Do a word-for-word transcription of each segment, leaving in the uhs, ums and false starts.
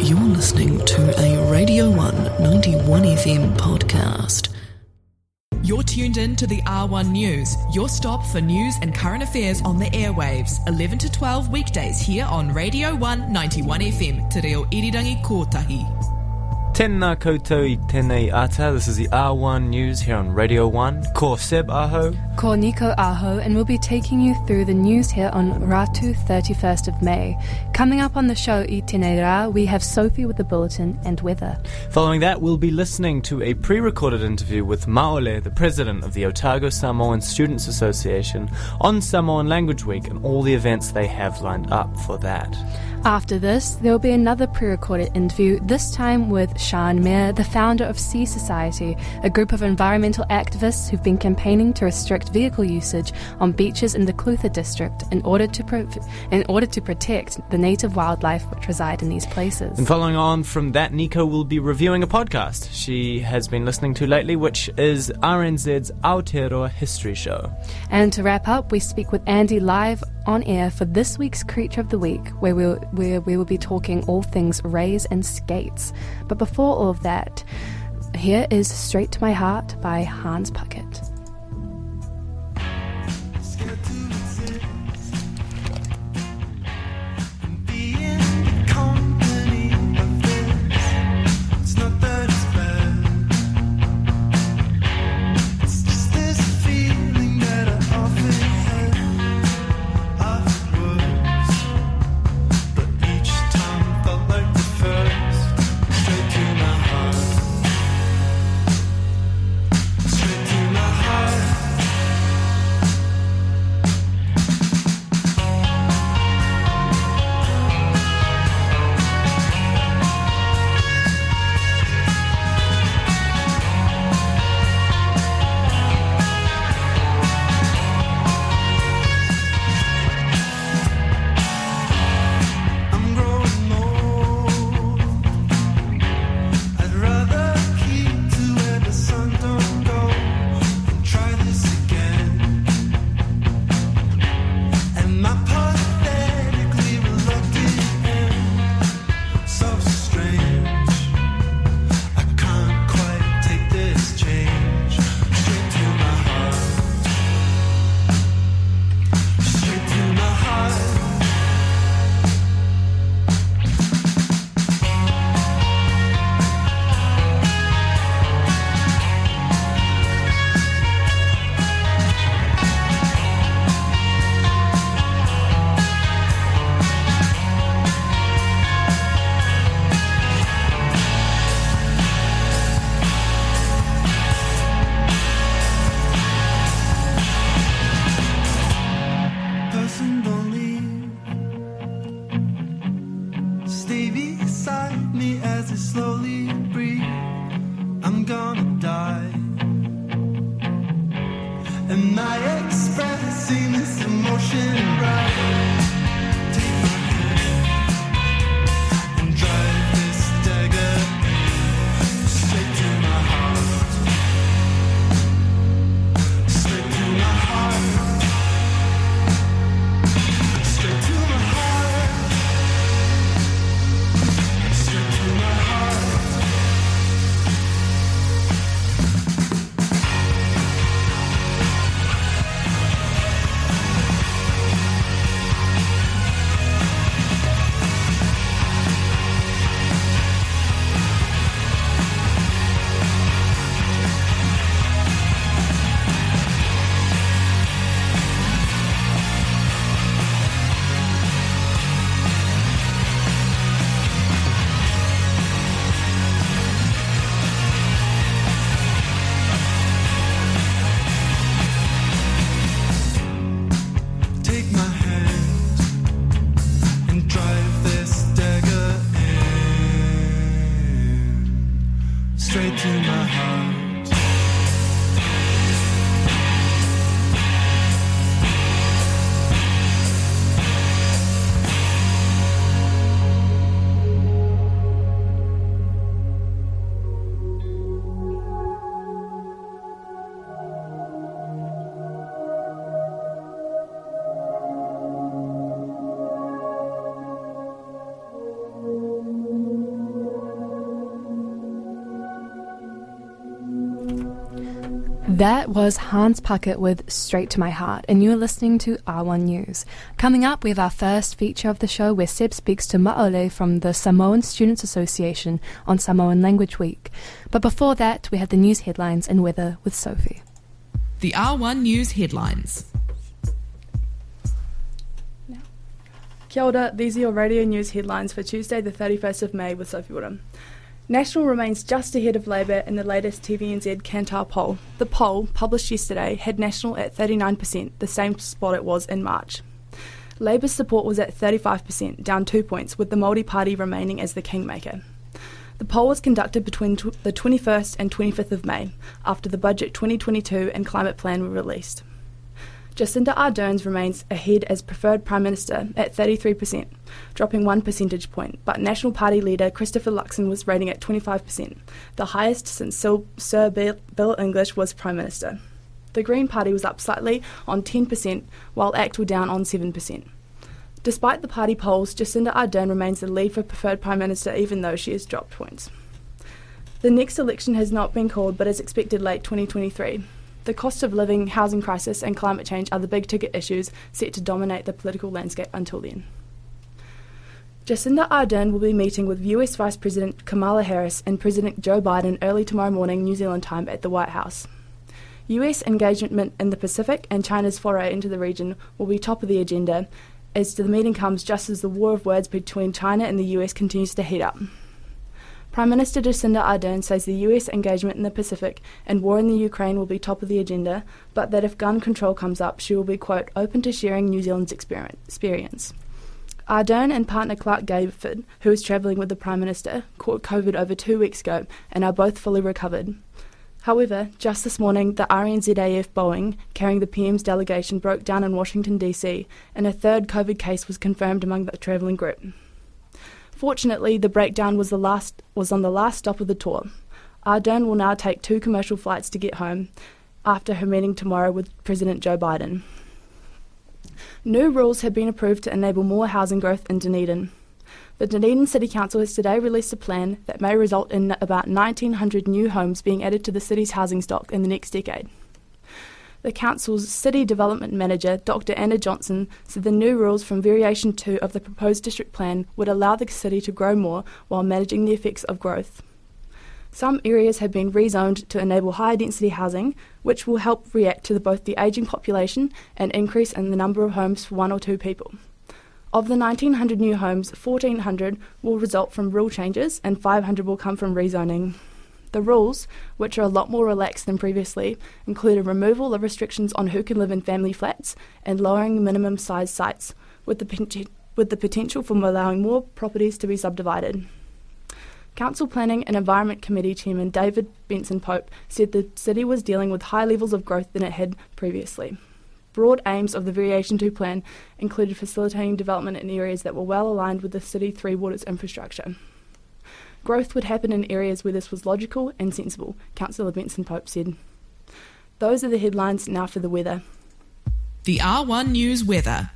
You're listening to a Radio one ninety-one F M podcast. You're tuned in to the R one News, your stop for news and current affairs on the airwaves, eleven to twelve weekdays here on Radio one ninety-one F M, Te Reo Irirangi Kotahi. Tēnā koutou I tēnei ata. This is the R one News here on Radio one. Ko Seb Aho. Ko Nico Aho, and we'll be taking you through the news here on Ratu thirty-first of May. Coming up on the show I Tēnei Rā, we have Sophie with the bulletin and weather. Following that, we'll be listening to a pre-recorded interview with Maole, the president of the Otago Samoan Students Association, on Samoan Language Week and all the events they have lined up for that. After this, there will be another pre-recorded interview, this time with Sean Mayer, the founder of Sea Society, a group of environmental activists who've been campaigning to restrict vehicle usage on beaches in the Clutha district in order to pro- in order to protect the native wildlife which reside in these places. And following on from that, Nico will be reviewing a podcast she has been listening to lately, which is R N Z's Aotearoa History Show. And to wrap up, we speak with Andy live on air for this week's Creature of the Week, where we'll, where we will be talking all things rays and skates. But before all of that, here is Straight to My Heart by Hans Puckett. That was Hans Puckett with Straight to My Heart, and you're listening to R one News. Coming up, we have our first feature of the show where Seb speaks to Ma'ole from the Samoan Students Association on Samoan Language Week. But before that, we have the news headlines and weather with Sophie. The R one News headlines. Kia ora, these are your radio news headlines for Tuesday the thirty-first of May with Sophie Woodham. National remains just ahead of Labour in the latest T V N Z Kantar poll. The poll, published yesterday, had National at thirty-nine percent, the same spot it was in March. Labour's support was at thirty-five percent, down two points, with the Māori Party remaining as the kingmaker. The poll was conducted between tw- the twenty-first and twenty-fifth of May, after the Budget twenty twenty-two and Climate Plan were released. Jacinda Ardern remains ahead as preferred Prime Minister at thirty-three percent, dropping one percentage point, but National Party leader Christopher Luxon was rating at twenty-five percent, the highest since Sir Bill English was Prime Minister. The Green Party was up slightly on ten percent, while ACT were down on seven percent. Despite the party polls, Jacinda Ardern remains the lead for preferred Prime Minister even though she has dropped points. The next election has not been called but is expected late twenty twenty-three. The cost of living, housing crisis and climate change are the big ticket issues set to dominate the political landscape until then. Jacinda Ardern will be meeting with U S Vice President Kamala Harris and President Joe Biden early tomorrow morning New Zealand time at the White House. U S engagement in the Pacific and China's foray into the region will be top of the agenda as the meeting comes just as the war of words between China and the U S continues to heat up. Prime Minister Jacinda Ardern says the U S engagement in the Pacific and war in the Ukraine will be top of the agenda, but that if gun control comes up, she will be, quote, open to sharing New Zealand's experience. Ardern and partner Clark Gayford, who was travelling with the Prime Minister, caught COVID over two weeks ago and are both fully recovered. However, just this morning, the R N Z A F Boeing, carrying the P M's delegation, broke down in Washington, D C, and a third COVID case was confirmed among the travelling group. Fortunately, the breakdown was the last was on the last stop of the tour. Ardern will now take two commercial flights to get home after her meeting tomorrow with President Joe Biden. New rules have been approved to enable more housing growth in Dunedin. The Dunedin City Council has today released a plan that may result in about nineteen hundred new homes being added to the city's housing stock in the next decade. The council's City Development Manager, Doctor Anna Johnson, said the new rules from Variation two of the proposed district plan would allow the city to grow more while managing the effects of growth. Some areas have been rezoned to enable higher density housing, which will help react to the, both the ageing population and increase in the number of homes for one or two people. Of the nineteen hundred new homes, fourteen hundred will result from rule changes and five hundred will come from rezoning. The rules, which are a lot more relaxed than previously, include a removal of restrictions on who can live in family flats and lowering minimum size sites, with the, with the potential for allowing more properties to be subdivided. Council Planning and Environment Committee Chairman David Benson-Pope said the city was dealing with higher levels of growth than it had previously. Broad aims of the Variation two plan included facilitating development in areas that were well aligned with the City Three Waters infrastructure. Growth would happen in areas where this was logical and sensible, Councillor Benson-Pope said. Those are the headlines. Now for the weather. The R one News weather.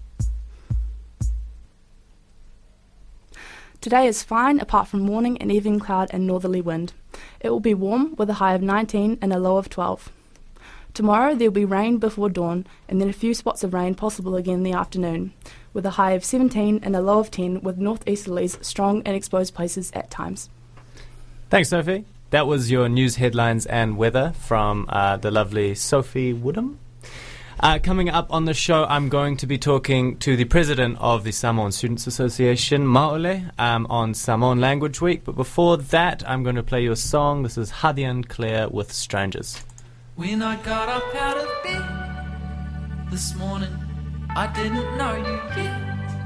Today is fine apart from morning and evening cloud and northerly wind. It will be warm with a high of nineteen and a low of twelve. Tomorrow there will be rain before dawn and then a few spots of rain possible again in the afternoon, with a high of seventeen and a low of ten with northeasterlies strong in exposed places at times. Thanks, Sophie. That was your news headlines and weather from uh, the lovely Sophie Woodham. Uh, coming up on the show, I'm going to be talking to the president of the Samoan Students Association, Ma'ole, um, on Samoan Language Week. But before that, I'm going to play you a song. This is Hadian Claire with Strangers. When I got up out of bed this morning, I didn't know you yet,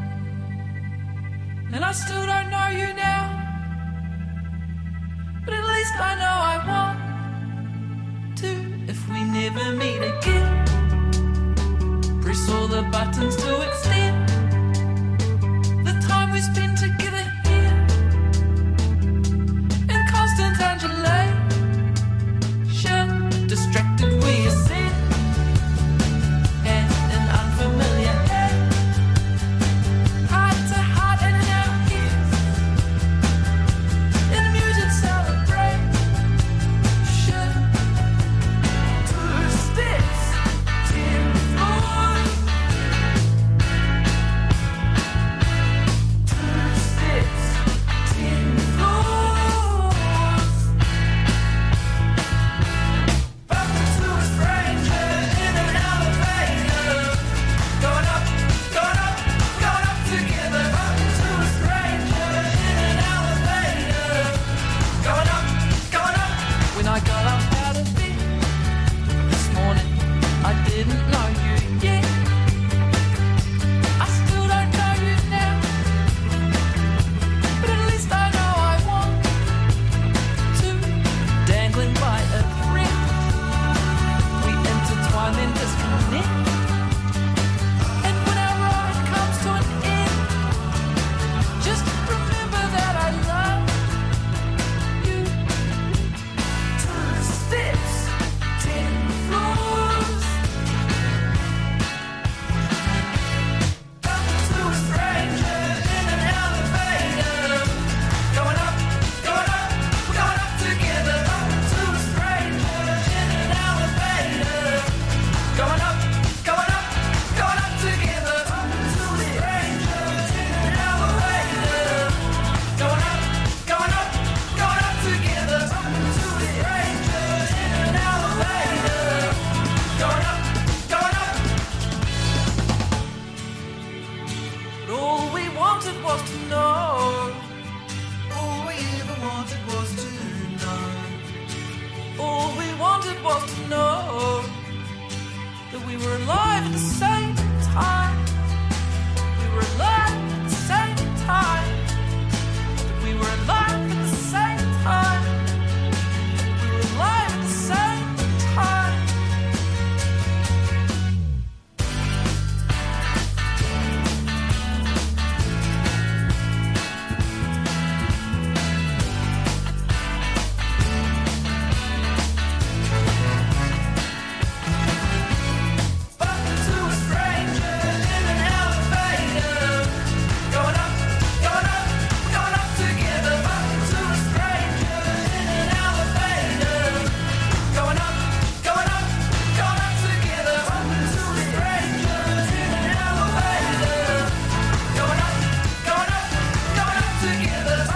and I still don't know you now, but at least I know I want to. If we never meet again, press all the buttons to extend the time we spend together here in constant undulation, distracted we are seen and an unfamiliar air, heart to heart and in our ears, in muted celebration,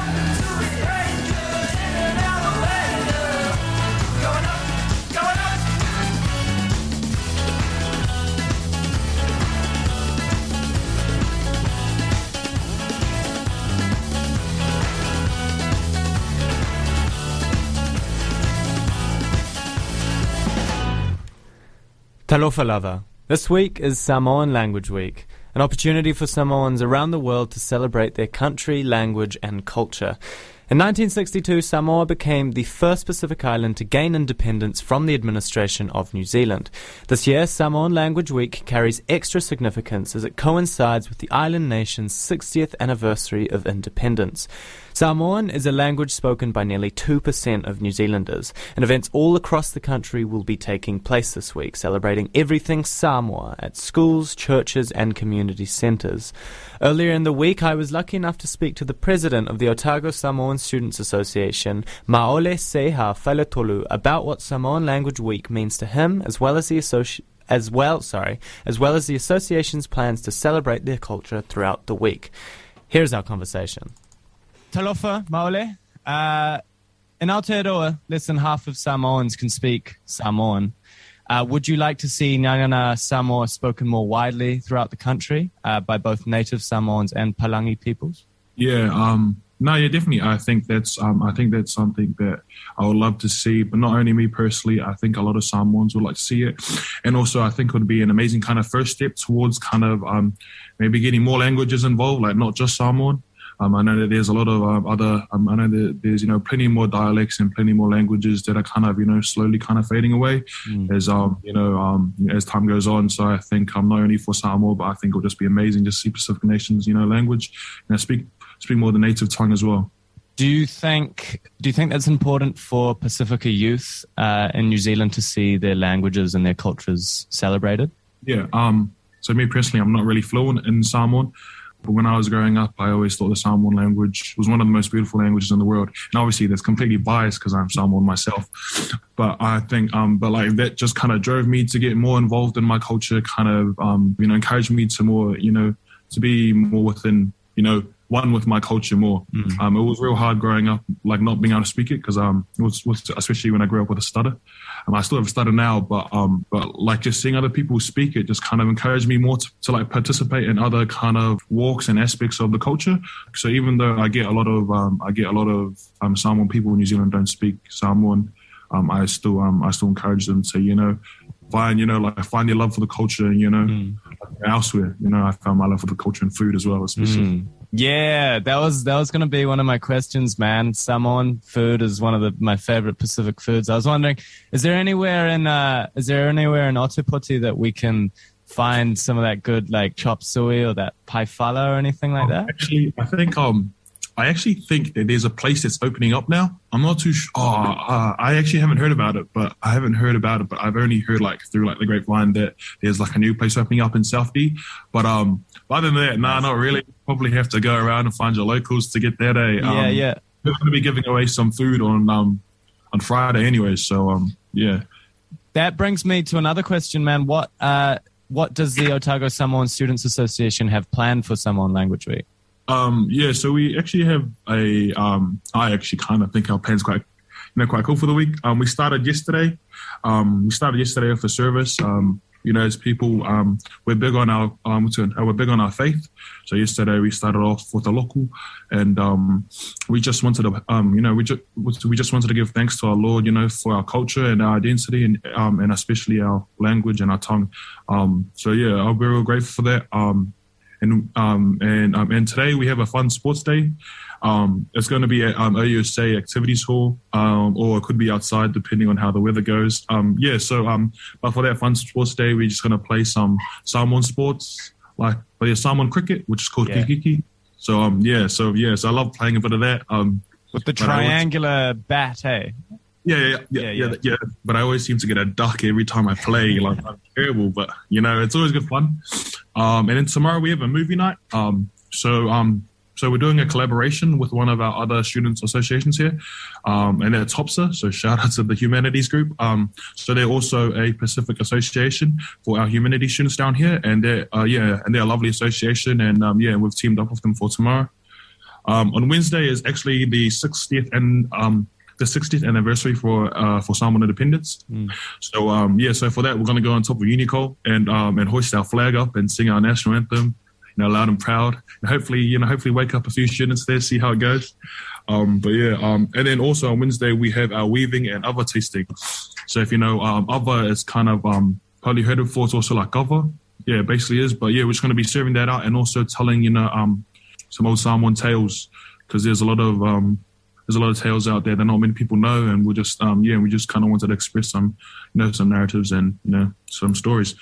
Talofa lava. This week is Samoan Language Week, an opportunity for Samoans around the world to celebrate their country, language and culture. In nineteen sixty-two, Samoa became the first Pacific island to gain independence from the administration of New Zealand. This year, Samoan Language Week carries extra significance as it coincides with the island nation's sixtieth anniversary of independence. Samoan is a language spoken by nearly two percent of New Zealanders, and events all across the country will be taking place this week, celebrating everything Samoa at schools, churches and community centres. Earlier in the week, I was lucky enough to speak to the president of the Otago Samoan Students Association, Maole Seha Whaletolu, about what Samoan Language Week means to him, as well as the associ- as well, sorry, as well as the association's plans to celebrate their culture throughout the week. Here's our conversation. Talofa, Maole. Uh, in Aotearoa, less than half of Samoans can speak Samoan. Uh, would you like to see Ngangana Samoa spoken more widely throughout the country uh, by both native Samoans and Palangi peoples? Yeah, um, no, yeah, definitely. I think that's um, I think that's something that I would love to see, but not only me personally. I think a lot of Samoans would like to see it, and also I think it would be an amazing kind of first step towards kind of um, maybe getting more languages involved, like not just Samoan. Um, I know that there's a lot of um, other, um, I know that there's, you know, plenty more dialects and plenty more languages that are kind of, you know, slowly kind of fading away mm. as, um, you know, um, as time goes on. So I think um, not only for Samoa, but I think it'll just be amazing to see Pacific nations, you know, language and speak, speak more the native tongue as well. Do you think, do you think that's important for Pacifica youth uh, in New Zealand to see their languages and their cultures celebrated? Yeah. Um, so me personally, I'm not really fluent in Samoan. But when I was growing up, I always thought the Samoan language was one of the most beautiful languages in the world. And obviously that's completely biased because I'm Samoan myself. But I think, um, but like that just kind of drove me to get more involved in my culture, kind of, um, you know, encouraged me to more, you know, to be more within, you know, one with my culture more. Mm. Um, it was real hard growing up, like not being able to speak it because um, it was, was especially when I grew up with a stutter. Um, I still have a stutter now, but um, but like just seeing other people speak it just kind of encouraged me more to, to like participate in other kind of walks and aspects of the culture. So even though I get a lot of um, I get a lot of um, Samoan people in New Zealand don't speak Samoan, um, I still um, I still encourage them to you know find you know like find your love for the culture, you know mm. elsewhere. You know I found my love for the culture and food as well, especially. Mm. Yeah, that was that was going to be one of my questions, man. Samoan food is one of the, my favorite Pacific foods. I was wondering, is there anywhere in uh, is there anywhere in Otepoti that we can find some of that good like chop suey or that paifala or anything like that? Actually, I think um, I actually think that there's a place that's opening up now. I'm not too sure. Oh, uh, I actually haven't heard about it, but I haven't heard about it, but I've only heard like through like the grapevine that there's like a new place opening up in South D. But um, other than that, nah, not really. Probably have to go around and find your locals to get that. Eh? Um, yeah, yeah. We're going to be giving away some food on um on Friday anyway, so um yeah. That brings me to another question, man. What uh what does the Otago Samoan Students Association have planned for Samoan Language Week? Um, yeah, so we actually have a, um, I actually kind of think our plan's quite, you know, quite cool for the week. Um, we started yesterday. Um, we started yesterday with a service. Um, you know, as people, um, we're big on our, um, to, uh, we're big on our faith. So yesterday we started off with a local, and um, we just wanted to, um, you know, we just we just wanted to give thanks to our Lord, you know, for our culture and our identity, and um, and especially our language and our tongue. Um, so yeah, I'm very grateful for that. Um, And um, and um, and today we have a fun sports day. Um, it's going to be at um, O U S A Activities Hall, um, or it could be outside depending on how the weather goes. Um, yeah, so um, but for that fun sports day, we're just going to play some Samoan sports, like play Samoan cricket, which is called yeah. kikiki. So um, yeah, so yeah, so I love playing a bit of that. Um, with the triangular bat, hey. Yeah yeah yeah, yeah, yeah, yeah, yeah. But I always seem to get a duck every time I play. Like I'm terrible, but you know it's always good fun. Um, and then tomorrow we have a movie night. Um, so um, so we're doing a collaboration with one of our other students' associations here, um, and that's HOPSA. So shout out to the Humanities Group. Um, so they're also a Pacific association for our humanities students down here, and they're uh, yeah, and they're a lovely association. And um, yeah, we've teamed up with them for tomorrow. Um, on Wednesday is actually the sixtieth and um, the sixtieth anniversary for uh, for Samoan independence. Mm. So um, yeah, so for that we're going to go on top of Unico and um, and hoist our flag up and sing our national anthem, you know, loud and proud. And hopefully, you know, hopefully wake up a few students there, see how it goes. Um, but yeah, um, and then also on Wednesday we have our weaving and other tasting. So if you know, um, other is kind of um, probably heard it before. It's also like other, yeah, it basically is. But yeah, we're just going to be serving that out and also telling, you know, um, some old Samoan tales, because there's a lot of um, there's a lot of tales out there that not many people know, and we just um, yeah, we just kind of wanted to express some, you know, some narratives and you know some stories.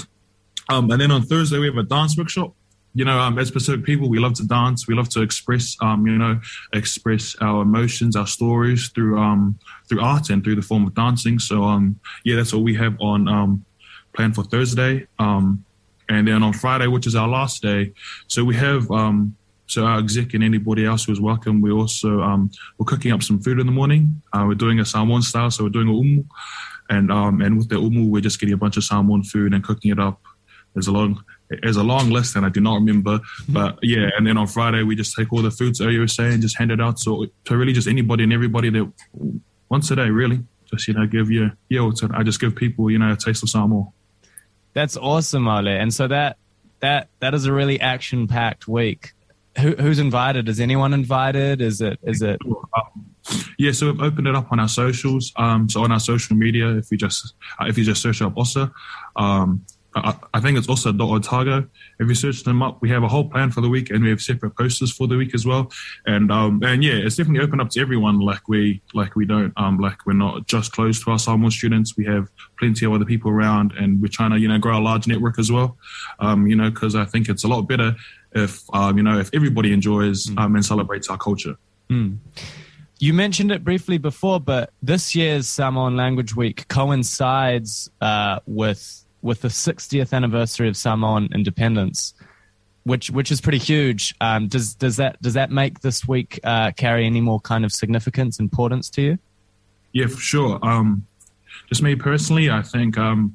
Um, and then on Thursday we have a dance workshop. You know, um, as Pacific people, we love to dance. We love to express, um, you know, express our emotions, our stories through um, through art and through the form of dancing. So, um, yeah, that's what we have on um, planned for Thursday. Um, and then on Friday, which is our last day, so we have um, so our exec and anybody else who is welcome. We also um, we're cooking up some food in the morning. Uh, we're doing a Samoan style, so we're doing a umu, and um, and with the umu, we're just getting a bunch of Samoan food and cooking it up. There's a long There's a long list and I do not remember, but yeah. And then on Friday we just take all the foods that you were saying, just hand it out to, to really just anybody and everybody that once a day, really, just you know give you yeah. I just give people you know a taste of Samoa. That's awesome, Ole. And so that that that is a really action packed week. Who, who's invited? Is anyone invited? Is it is it? Um, yeah, so we've opened it up on our socials. Um, so on our social media, if you just uh, if you just search up Osa. Um, I, I think it's also Otago. If you search them up, we have a whole plan for the week, and we have separate posters for the week as well. And um, and yeah, it's definitely open up to everyone. Like we like we don't um like we're not just closed to our Samoan students. We have plenty of other people around, and we're trying to you know grow a large network as well. Um, you know, because I think it's a lot better if um you know if everybody enjoys mm. um and celebrates our culture. Mm. You mentioned it briefly before, but this year's Samoan Language Week coincides uh, with. with the sixtieth anniversary of Samoan independence, which which is pretty huge. Um, does does that does that make this week uh, carry any more kind of significance, importance to you? Yeah, for sure. Um, just me personally, I think, um,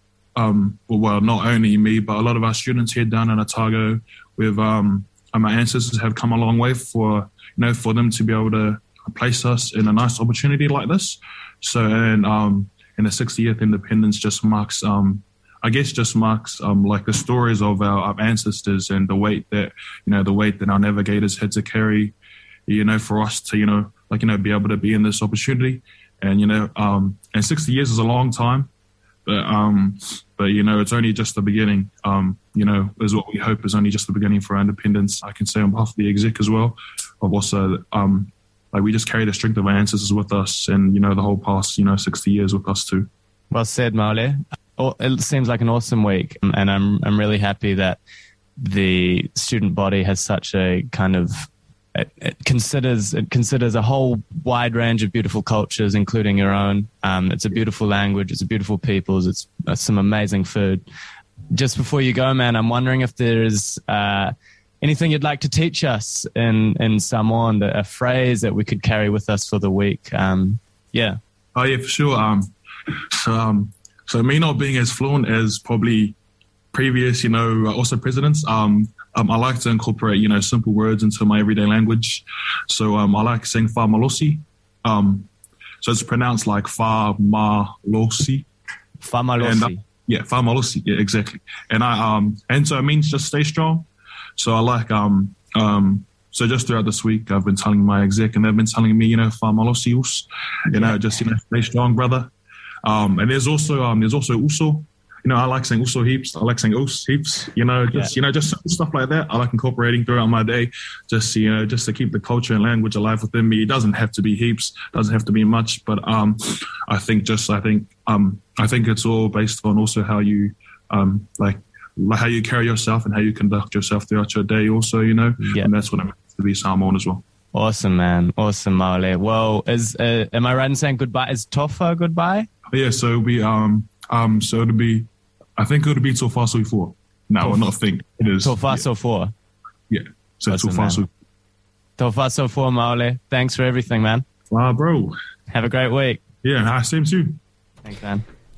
um, well, well, not only me, but a lot of our students here down in Otago, with um, my ancestors have come a long way for you know for them to be able to place us in a nice opportunity like this. So and um, and the sixtieth independence just marks. Um, I guess just marks um, like the stories of our, our ancestors and the weight that, you know, the weight that our navigators had to carry, you know, for us to, you know, like, you know, be able to be in this opportunity. And, you know, um, and sixty years is a long time, but, um, but, you know, it's only just the beginning, um, you know, is what we hope is only just the beginning for our independence. I can say on behalf of the exec as well, of also, um, like we just carry the strength of our ancestors with us and, you know, the whole past, you know, sixty years with us too. Well said, Maole. It seems like an awesome week, and I'm I'm really happy that the student body has such a kind of it, it considers it considers a whole wide range of beautiful cultures, including your own. Um, it's a beautiful language, it's a beautiful peoples, it's uh, some amazing food. Just before you go, man, I'm wondering if there is uh, anything you'd like to teach us in in Samoan, that a phrase that we could carry with us for the week. Um, yeah. Oh yeah, for sure. Um, so. Um, So me not being as fluent as probably previous, you know, also presidents, um, um, I like to incorporate, you know, simple words into my everyday language. So um, I like saying fa malosi. Um, so it's pronounced like fa malosi. Fa malosi. And, uh, yeah, fa malosi. Yeah, exactly. And I um, and so it means just stay strong. So I like um um. So just throughout this week, I've been telling my exec, and they've been telling me, you know, fa malosi us. You know, just you know, stay strong, brother. Um, and there's also um, there's also uso. You know, I like saying uso heaps. I like saying us heaps. You know, just yeah. you know, just stuff like that. I like incorporating throughout my day, just you know, just to keep the culture and language alive within me. It doesn't have to be heaps. Doesn't have to be much. But um, I think just I think um, I think it's all based on also how you um, like how you carry yourself and how you conduct yourself throughout your day. Also, you know, yeah. and that's what I meant to be Samoan as well. Awesome, man. Awesome, Maole. Well, is uh, am I right in saying goodbye? Is tofa goodbye? Yeah, so it'll be um um so it'll be I think it'll be tofa so four. No, Tof- not think it is tofa yeah. so four. Yeah, so awesome, tofa so. Tofa so four, Maole. Thanks for everything, man. Wow, bro. Have a great week. Yeah, same too. Thanks, man.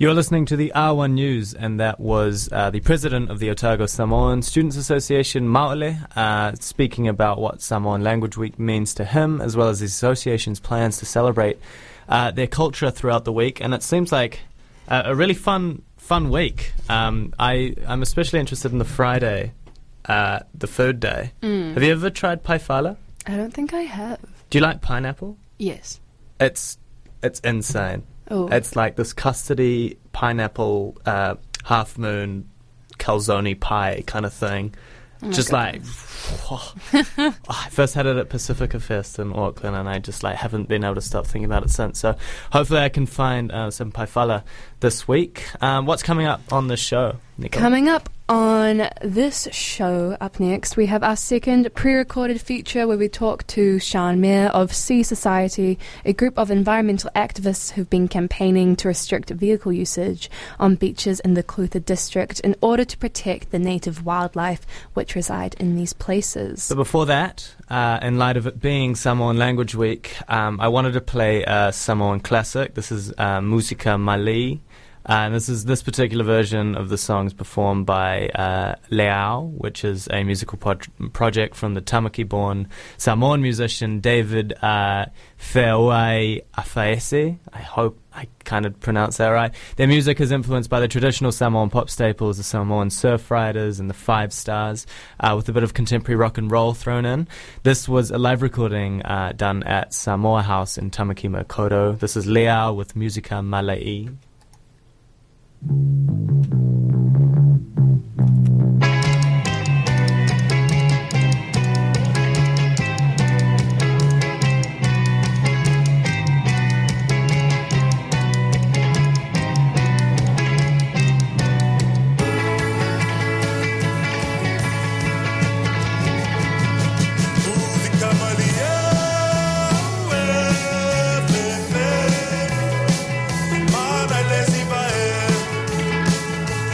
You're listening to the R one News, and that was uh, the president of the Otago Samoan Students Association, Maole, uh, speaking about what Samoan Language Week means to him, as well as the association's plans to celebrate uh, their culture throughout the week. And it seems like uh, a really fun fun week. Um, I, I'm especially interested in the Friday, uh, the food day. Mm. Have you ever tried paifala? I don't think I have. Do you like pineapple? Yes. It's it's insane. Oh. It's like this custardy pineapple uh, half moon calzone pie kind of thing. Oh my just goodness. like oh, I first had it at Pacifica Fest in Auckland, and I just like haven't been able to stop thinking about it since. So hopefully I can find uh, some paifala this week. Um, what's coming up on the show, Nico? Coming up on this show, up next, we have our second pre-recorded feature where we talk to Sian Mair of Sea Society, a group of environmental activists who've been campaigning to restrict vehicle usage on beaches in the Clutha district in order to protect the native wildlife which reside in these places. But before that, uh, in light of it being Samoan Language Week, um, I wanted to play a Samoan classic. This is uh, Musika Mali. Uh, and this is this particular version of the song is performed by uh, Leao, which is a musical pod- project from the Tamaki-born Samoan musician David uh, Feauai Afaese. I hope I kind of pronounced that right. Their music is influenced by the traditional Samoan pop staples, the Samoan Surf Riders and the Five Stars, uh, with a bit of contemporary rock and roll thrown in. This was a live recording uh, done at Samoa House in Tamaki Makaurau. This is Leao with Musika Malai. Mana lezi vai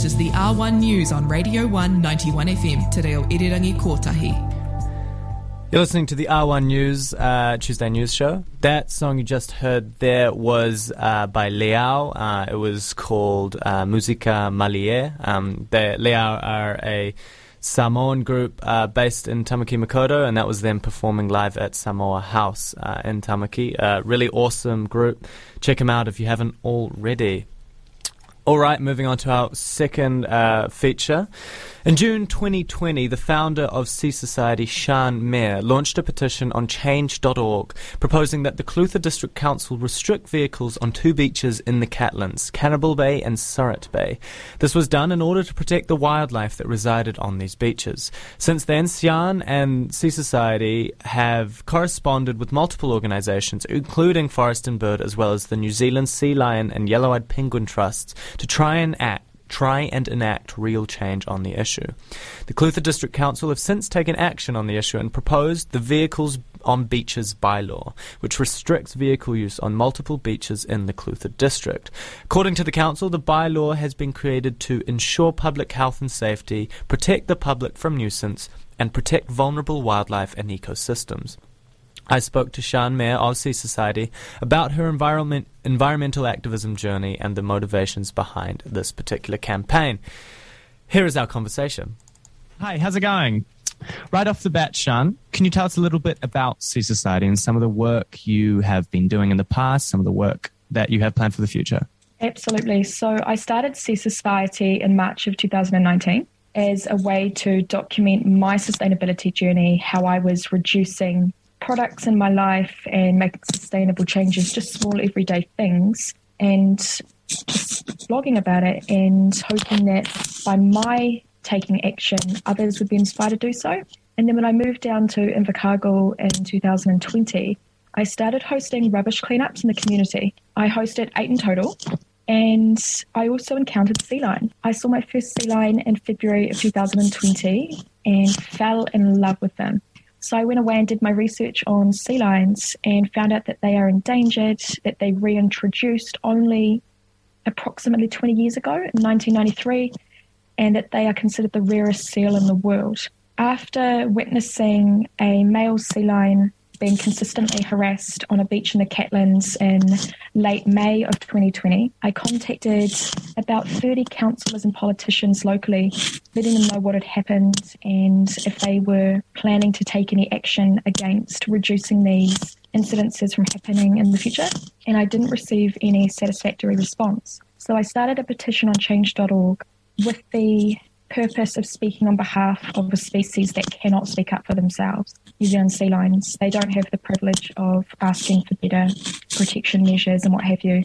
This is the R one News on Radio one ninety-one F M, Te Reo Irirangi Kotahi. You're listening to the R one News uh, Tuesday News Show. That song you just heard there was uh, by Leao. Uh, it was called uh, Musica Malie. Um, the Leao are a Samoan group uh, based in Tamaki Makaurau, and that was them performing live at Samoa House uh, in Tamaki. Uh, really awesome group. Check them out if you haven't already. All right, moving on to our second uh, feature. In June twenty twenty, the founder of Sea Society, Sian Mayer, launched a petition on change dot org proposing that the Clutha District Council restrict vehicles on two beaches in the Catlins, Cannibal Bay and Surrett Bay. This was done in order to protect the wildlife that resided on these beaches. Since then, Sian and Sea Society have corresponded with multiple organisations, including Forest and Bird, as well as the New Zealand Sea Lion and Yellow-Eyed Penguin Trusts, to try and act try and enact real change on the issue. The Clutha District Council have since taken action on the issue and proposed the Vehicles on Beaches bylaw, which restricts vehicle use on multiple beaches in the Clutha District. According to the council, the bylaw has been created to ensure public health and safety, protect the public from nuisance, and protect vulnerable wildlife and ecosystems. I spoke to Sian Mayer of Sea Society about her environment, environmental activism journey and the motivations behind this particular campaign. Here is our conversation. Hi, how's it going? Right off the bat, Sian, can you tell us a little bit about Sea Society and some of the work you have been doing in the past, some of the work that you have planned for the future? Absolutely. So I started Sea Society in March of two thousand nineteen as a way to document my sustainability journey, how I was reducing products in my life and making sustainable changes, just small everyday things, and just blogging about it and hoping that by my taking action, others would be inspired to do so. And then when I moved down to Invercargill in two thousand twenty, I started hosting rubbish cleanups in the community. I hosted eight in total, and I also encountered sea lion. I saw my first sea lion in February of two thousand twenty and fell in love with them. So I went away and did my research on sea lions and found out that they are endangered, that they reintroduced only approximately twenty years ago, in nineteen ninety-three, and that they are considered the rarest seal in the world. After witnessing a male sea lion being consistently harassed on a beach in the Catlins in late May of twenty twenty, I contacted about thirty councillors and politicians locally, letting them know what had happened and if they were planning to take any action against reducing these incidences from happening in the future. And I didn't receive any satisfactory response. So I started a petition on change dot org with the purpose of speaking on behalf of a species that cannot speak up for themselves. New Zealand sea lions, they don't have the privilege of asking for better protection measures and what have you.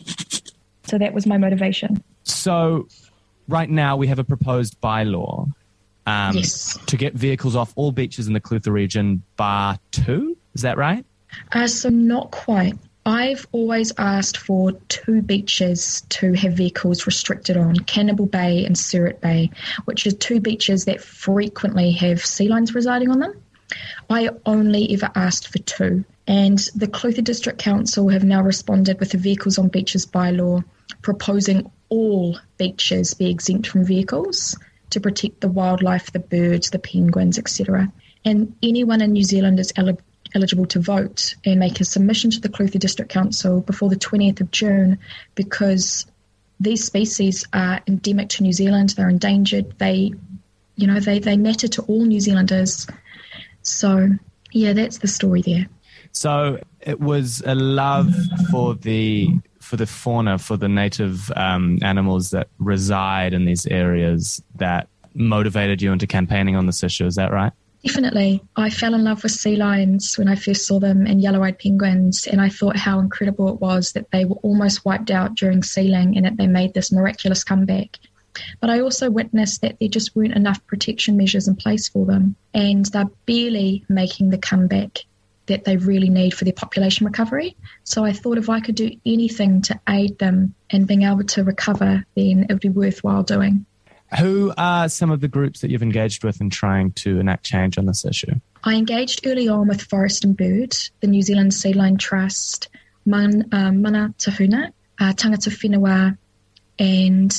So that was my motivation. So right now we have a proposed bylaw um, yes. to get vehicles off all beaches in the Clutha region bar two. Is that right? Uh, so not quite. I've always asked for two beaches to have vehicles restricted on, Cannibal Bay and Surrett Bay, which are two beaches that frequently have sea lions residing on them. I only ever asked for two, and the Clutha District Council have now responded with the Vehicles on Beaches bylaw, proposing all beaches be exempt from vehicles to protect the wildlife, the birds, the penguins, et cetera. And anyone in New Zealand is eligible eligible to vote and make a submission to the Clutha District Council before the twentieth of June, because these species are endemic to New Zealand, they're endangered, they, you know, they, they matter to all New Zealanders. So, yeah, that's the story there. So it was a love for the for the fauna, for the native um, animals that reside in these areas that motivated you into campaigning on this issue, is that right? Definitely. I fell in love with sea lions when I first saw them and yellow-eyed penguins, and I thought how incredible it was that they were almost wiped out during sealing and that they made this miraculous comeback. But I also witnessed that there just weren't enough protection measures in place for them, and they're barely making the comeback that they really need for their population recovery. So I thought if I could do anything to aid them in being able to recover, then it would be worthwhile doing. Who are some of the groups that you've engaged with in trying to enact change on this issue? I engaged early on with Forest and Bird, the New Zealand Sea Lion Trust, Man, uh, Mana Tahuna, uh, Tangata Whenua, and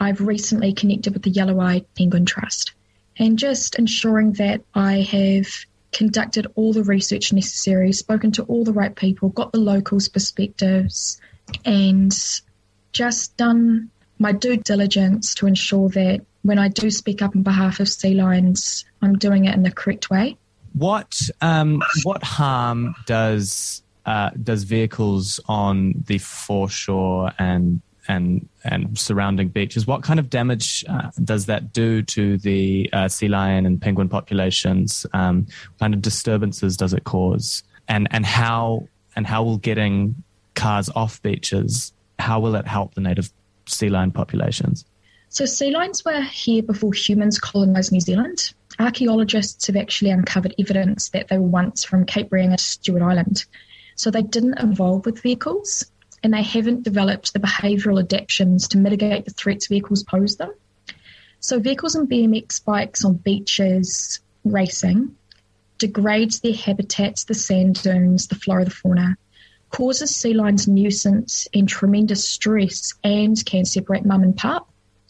I've recently connected with the Yellow-eyed Penguin Trust, and just ensuring that I have conducted all the research necessary, spoken to all the right people, got the locals' perspectives, and just done my due diligence to ensure that when I do speak up on behalf of sea lions, I'm doing it in the correct way. What um, what harm does uh, does vehicles on the foreshore and and and surrounding beaches, what kind of damage uh, does that do to the uh, sea lion and penguin populations? Um, what kind of disturbances does it cause? And and how and how will getting cars off beaches, how will it help the native sea lion populations? So sea lions were here before humans colonised New Zealand. Archaeologists have actually uncovered evidence that they were once from Cape Reinga to Stewart Island. So they didn't evolve with vehicles, and they haven't developed the behavioural adaptations to mitigate the threats vehicles pose them. So vehicles and B M X bikes on beaches racing degrades their habitats, the sand dunes, the flora, the fauna, causes sea lions nuisance and tremendous stress, and can separate mum and pup.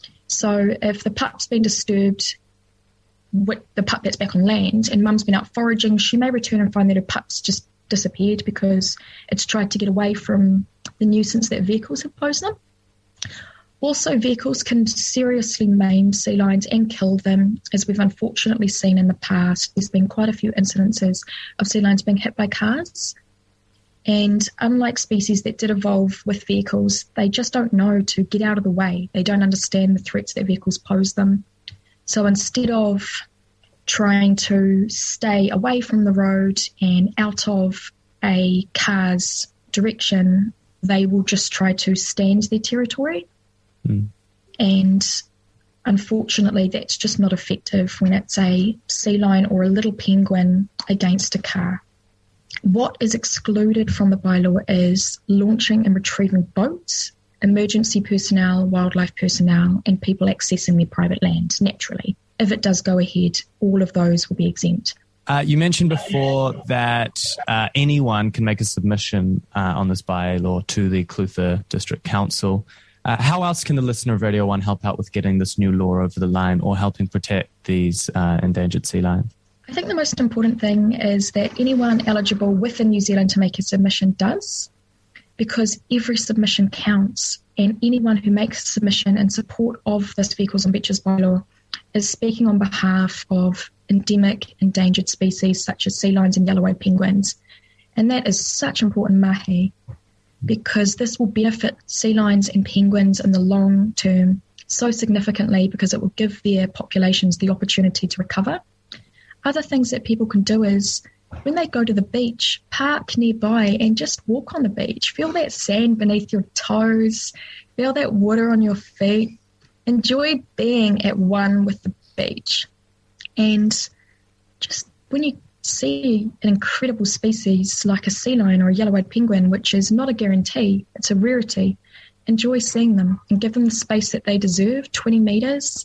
So if the pup's been disturbed, with the pup that's back on land, and mum's been out foraging, she may return and find that her pup's just disappeared because it's tried to get away from the nuisance that vehicles have posed them. Also, vehicles can seriously maim sea lions and kill them, as we've unfortunately seen in the past. There's been quite a few incidences of sea lions being hit by cars. And unlike species that did evolve with vehicles, they just don't know to get out of the way. They don't understand the threats that vehicles pose them. So instead of trying to stay away from the road and out of a car's direction, they will just try to stand their territory. Mm. And unfortunately, that's just not effective when it's a sea lion or a little penguin against a car. What is excluded from the bylaw is launching and retrieving boats, emergency personnel, wildlife personnel, and people accessing their private land naturally. If it does go ahead, all of those will be exempt. Uh, you mentioned before that uh, anyone can make a submission uh, on this bylaw to the Clutha District Council. Uh, how else can the listener of Radio one help out with getting this new law over the line or helping protect these uh, endangered sea lions? I think the most important thing is that anyone eligible within New Zealand to make a submission does, because every submission counts, and anyone who makes a submission in support of this Vehicles on Beaches bylaw is speaking on behalf of endemic endangered species such as sea lions and yellow-eyed penguins. And that is such important mahi, because this will benefit sea lions and penguins in the long term so significantly, because it will give their populations the opportunity to recover. Other things that people can do is, when they go to the beach, park nearby and just walk on the beach. Feel that sand beneath your toes. Feel that water on your feet. Enjoy being at one with the beach. And just when you see an incredible species like a sea lion or a yellow-eyed penguin, which is not a guarantee, it's a rarity, enjoy seeing them and give them the space that they deserve, twenty metres,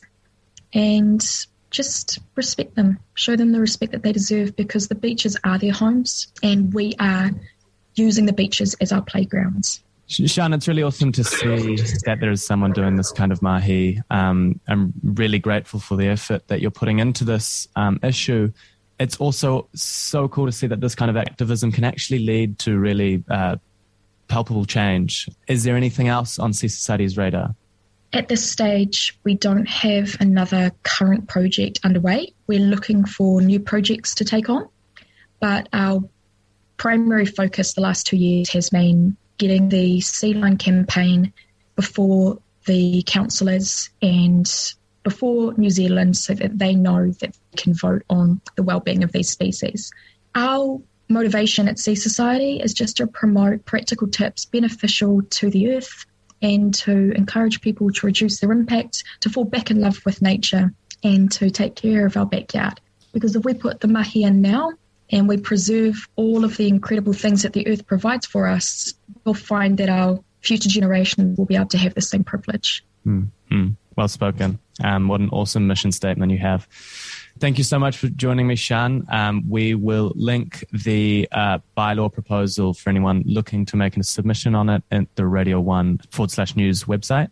and just respect them, show them the respect that they deserve, because the beaches are their homes and we are using the beaches as our playgrounds. Sian, it's really awesome to see that there is someone doing this kind of mahi. Um, I'm really grateful for the effort that you're putting into this um, issue. It's also so cool to see that this kind of activism can actually lead to really uh, palpable change. Is there anything else on Sea Society's radar? At this stage, we don't have another current project underway. We're looking for new projects to take on, but our primary focus the last two years has been getting the Sea Lion campaign before the councillors and before New Zealand, so that they know that they can vote on the well-being of these species. Our motivation at Sea Society is just to promote practical tips beneficial to the earth and to encourage people to reduce their impact, to fall back in love with nature, and to take care of our backyard. Because if we put the mahi in now and we preserve all of the incredible things that the earth provides for us, we'll find that our future generations will be able to have the same privilege. Mm-hmm. Well spoken. Um, what an awesome mission statement you have. Thank you so much for joining me, Sian. Um, we will link the uh, bylaw proposal for anyone looking to make a submission on it at the Radio one forward slash news website.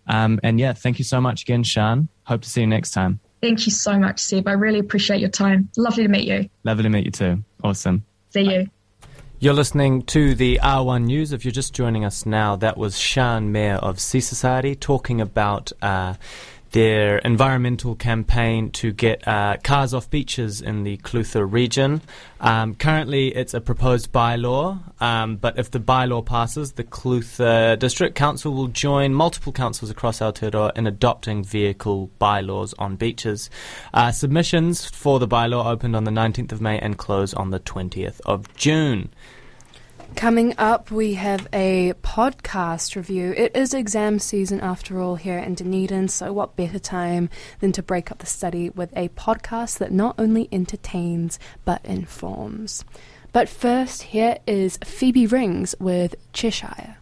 Um, and yeah, thank you so much again, Sian. Hope to see you next time. Thank you so much, Seb. I really appreciate your time. Lovely to meet you. Lovely to meet you too. Awesome. See you. You're listening to the R one News. If you're just joining us now, that was Sian Mayer of Sea Society talking about uh, their environmental campaign to get uh, cars off beaches in the Clutha region. Um, currently, it's a proposed bylaw, um, but if the bylaw passes, the Clutha District Council will join multiple councils across Aotearoa in adopting vehicle bylaws on beaches. Uh, submissions for the bylaw opened on the nineteenth of May and close on the twentieth of June. Coming up, we have a podcast review. It is exam season after all here in Dunedin, so what better time than to break up the study with a podcast that not only entertains but informs. But first, here is Phoebe Rings with Cheshire.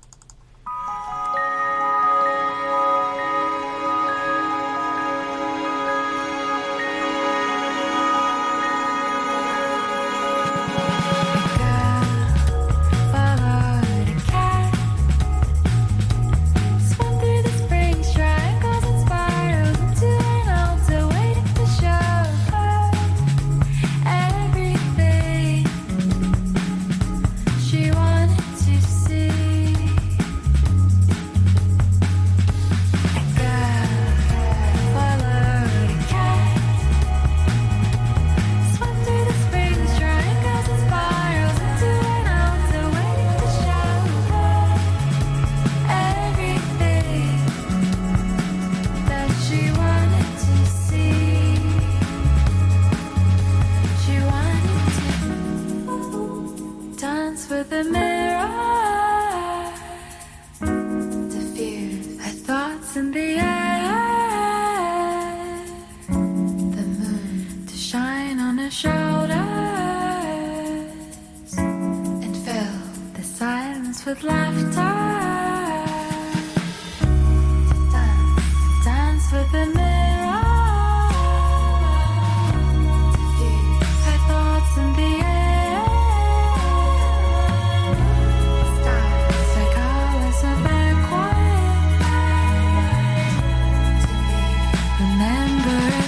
With laughter, to dance, dance with the mirror, to view her thoughts in the air. Stars are colors of their quiet to be remembered.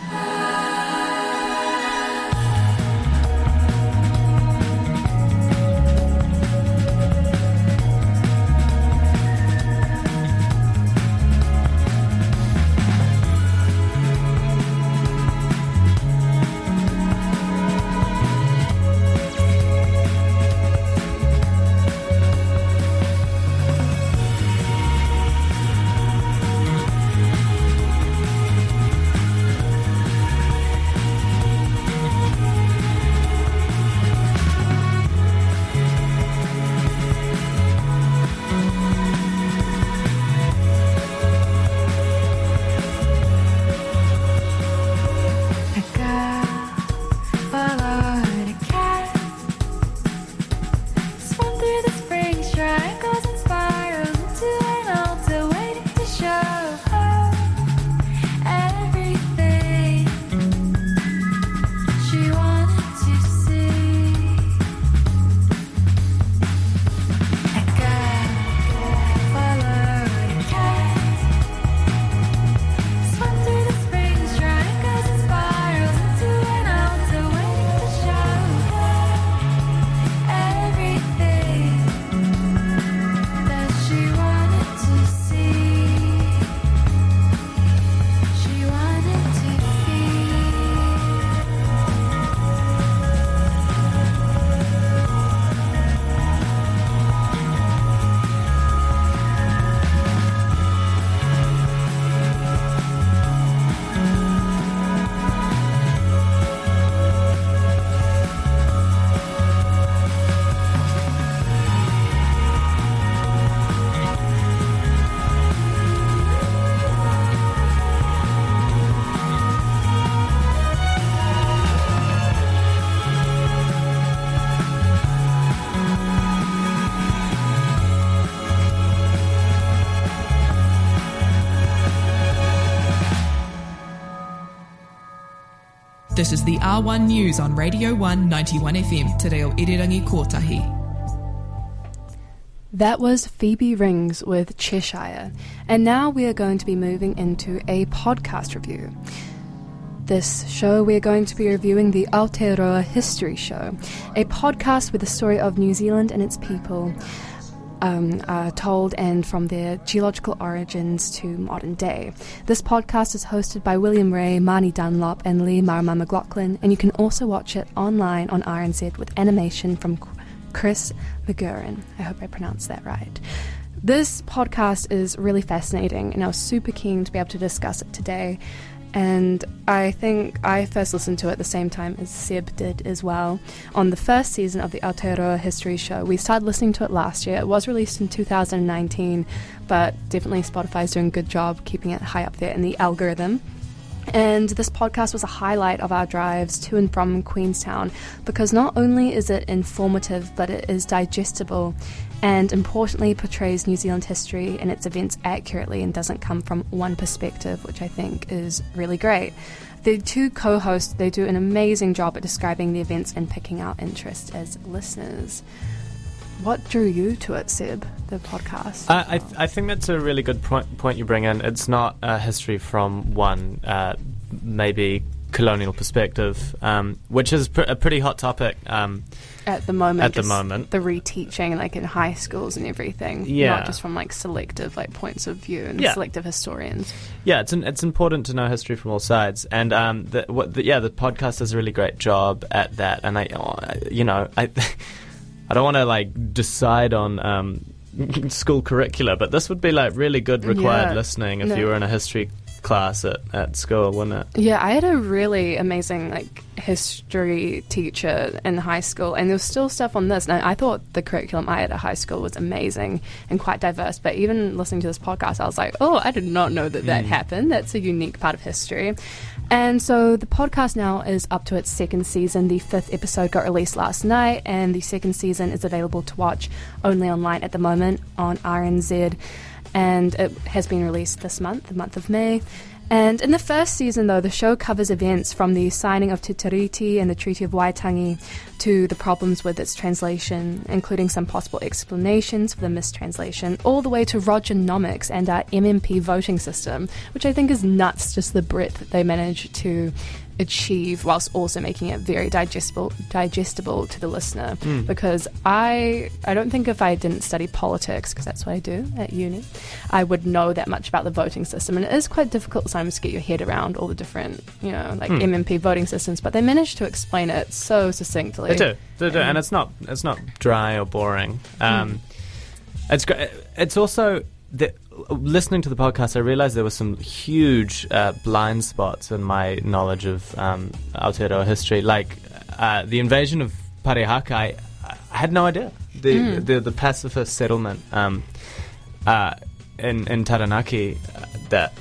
This is the R one News on Radio one ninety-one F M, Te Reo Irirangi Kotahi. That was Phoebe Rings with Cheshire. And now we are going to be moving into a podcast review. This show we are going to be reviewing the Aotearoa History Show, a podcast with the story of New Zealand and its people um, are told and from their geological origins to modern day. This podcast is hosted by William Ray, Marnie Dunlop and Lee Marama McLaughlin, and you can also watch it online on R N Z with animation from Chris McGurran. I hope I pronounced that right. This podcast is really fascinating, and I was super keen to be able to discuss it today. And I think I first listened to it at the same time as Seb did as well. On the first season of the Aotearoa History Show, we started listening to it last year. It was released in two thousand nineteen, but definitely Spotify's doing a good job keeping it high up there in the algorithm. And this podcast was a highlight of our drives to and from Queenstown because not only is it informative, but it is digestible and importantly portrays New Zealand history and its events accurately and doesn't come from one perspective, which I think is really great. The two co-hosts, they do an amazing job at describing the events and picking our interest as listeners. What drew you to it, Seb, the podcast? Uh, I, th- I think that's a really good point, point you bring in. It's not a history from one, uh, maybe colonial perspective, um, which is pr- a pretty hot topic um, at the moment. At the moment, the reteaching, like in high schools and everything, yeah. Not just from like selective like points of view and yeah. selective historians. Yeah, it's an, it's important to know history from all sides, and um, the, what the, yeah, the podcast does a really great job at that. And I, you know, I. I don't want to like decide on um, school curricula, but this would be like really good required yeah. listening if no. you were in a history class at, at school, wouldn't it? Yeah, I had a really amazing like history teacher in high school, and there was still stuff on this. And I, I thought the curriculum I had at high school was amazing and quite diverse. But even listening to this podcast, I was like, oh, I did not know that that mm. happened. That's a unique part of history. And so the podcast now is up to its second season. The fifth episode got released last night, and the second season is available to watch only online at the moment on R N Z. And it has been released this month, the month of May. And in the first season, though, the show covers events from the signing of Te Tiriti and the Treaty of Waitangi to the problems with its translation, including some possible explanations for the mistranslation, all the way to Rogernomics and our M M P voting system, which I think is nuts, just the breadth that they manage to achieve whilst also making it very digestible digestible to the listener. Mm. Because I I don't think if I didn't study politics, because that's what I do at uni, I would know that much about the voting system. And it is quite difficult sometimes to get your head around all the different, you know, like mm. M M P voting systems, but they manage to explain it so succinctly. They do, they do, and, and it's not it's not dry or boring. Um, mm. It's great. It's also the, listening to the podcast, I realized there were some huge uh, blind spots in my knowledge of um, Aotearoa history, like uh, the invasion of Parihaka. I, I had no idea the mm. the, the pacifist settlement um, uh, in in Taranaki uh, that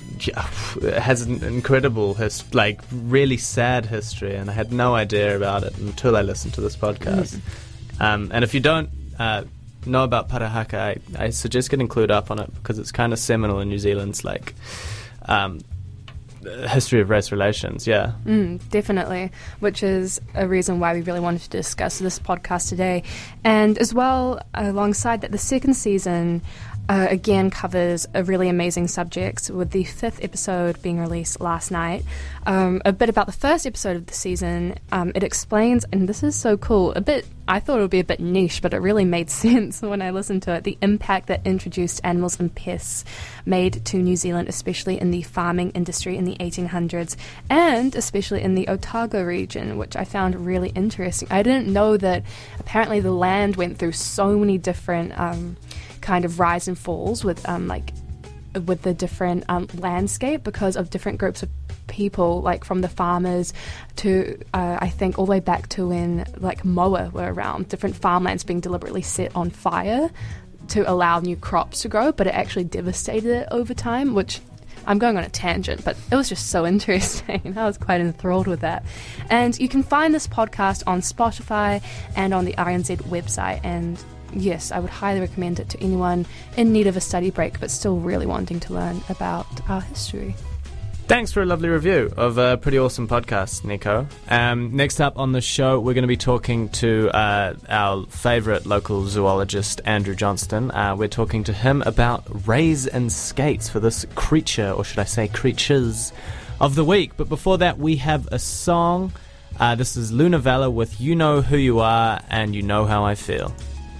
has an incredible his, like really sad history, and I had no idea about it until I listened to this podcast. Mm. Um, and if you don't uh, know about Parihaka, I, I suggest getting clued up on it because it's kind of seminal in New Zealand's like um, history of race relations. Yeah, mm, definitely, which is a reason why we really wanted to discuss this podcast today. And as well, alongside that, the second season Uh, again covers a really amazing subject, with the fifth episode being released last night. Um, a bit about the first episode of the season. Um, it explains, and this is so cool, a bit, I thought it would be a bit niche, but it really made sense when I listened to it, the impact that introduced animals and pests made to New Zealand, especially in the farming industry in the eighteen hundreds, and especially in the Otago region, which I found really interesting. I didn't know that apparently the land went through so many different um, kind of rise and falls with um like with the different um, landscape because of different groups of people, like from the farmers to uh, I think all the way back to when like moa were around, different farmlands being deliberately set on fire to allow new crops to grow, but it actually devastated it over time, which I'm going on a tangent, but it was just so interesting. I was quite enthralled with that. And you can find this podcast on Spotify and on the R N Z website, and yes, I would highly recommend it to anyone in need of a study break but still really wanting to learn about our history. Thanks for a lovely review of a pretty awesome podcast, Nico. Um, next up on the show, we're going to be talking to uh, our favourite local zoologist, Andrew Johnston. Uh, we're talking to him about rays and skates for this creature, or should I say creatures, of the week. But before that, we have a song. Uh, this is Luna Vella with You Know Who You Are and You Know How I Feel.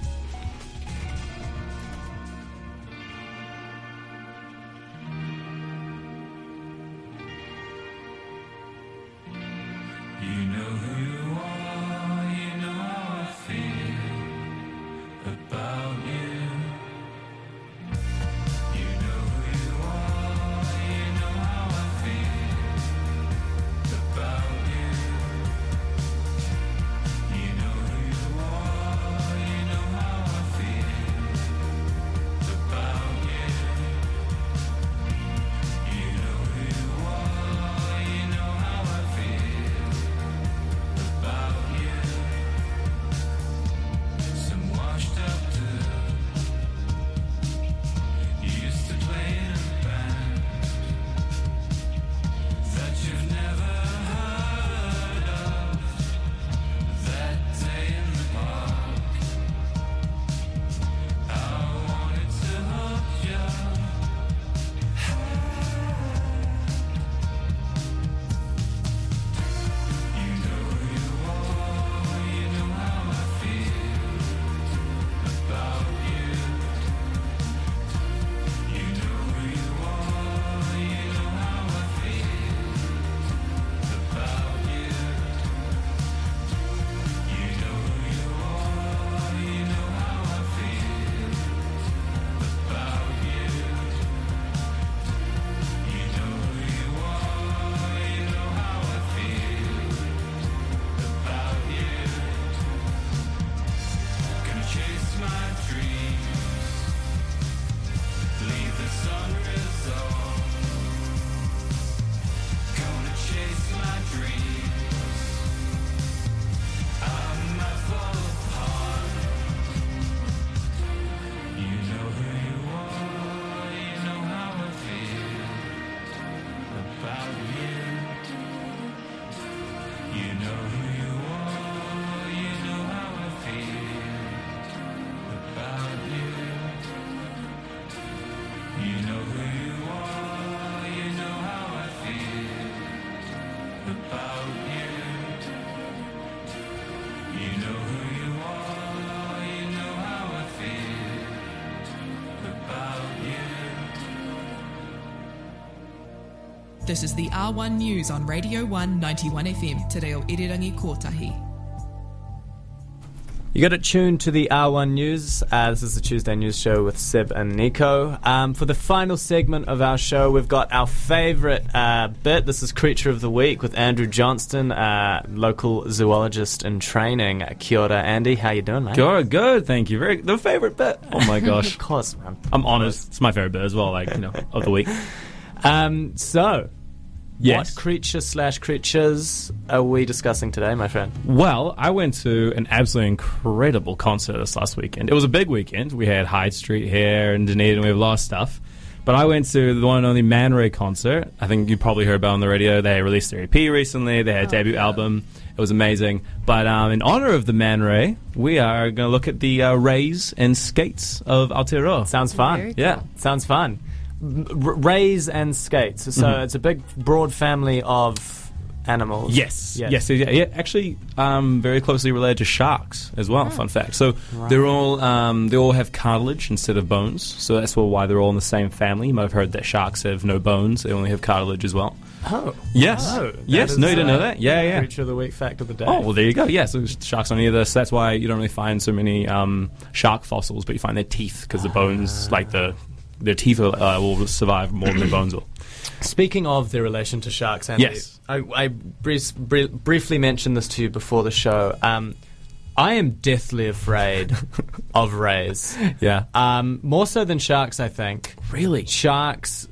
This is the R one News on Radio one ninety-one F M, Te Reo Irirangi Kotahi. You got it tuned to the R one News. Uh, this is the Tuesday News Show with Seb and Nico. Um, for the final segment of our show, we've got our favourite uh, bit. This is Creature of the Week with Andrew Johnston, uh, local zoologist in training. Kia ora, Andy. How you doing, mate? Good, good. Thank you. Very the favourite bit. Oh my gosh. Of course, man. I'm honest. It's my favourite bit as well. Like you know, of the week. Um. So. Yes. What creature slash creatures are we discussing today, my friend? Well, I went to an absolutely incredible concert this last weekend. It was a big weekend. We had Hyde Street here in Dunedin, and we have a lot of stuff. But I went to the one and only Man Ray concert. I think you probably heard about it on the radio. They released their E P recently. They had a oh, debut yeah. album. It was amazing. But um, in honor of the Man Ray, we are going to look at the uh, rays and skates of Aotearoa. Sounds fun. Very yeah, cool. Sounds fun. R- rays and skates. So mm-hmm. it's a big, broad family of animals. Yes, yes, yes. Yeah, yeah. Actually, um, very closely related to sharks as well. Oh. Fun fact. So right. they're all um, they all have cartilage instead of bones. So that's why they're all in the same family. You might have heard that sharks have no bones; they only have cartilage as well. Oh, yes, oh, yes. No, you didn't know that. Yeah, yeah. Creature of the week fact of the day. Oh, well, there you go. Yeah, so sharks don't either. So that's why you don't really find so many um, shark fossils, but you find their teeth because the bones, like the their teeth, uh, will survive more than their bones will. Speaking of their relation to sharks, Andy, yes. I, I brief, brief, briefly mentioned this to you before the show. Um, I am deathly afraid of rays. Yeah. Um, more so than sharks, I think. Really? Sharks,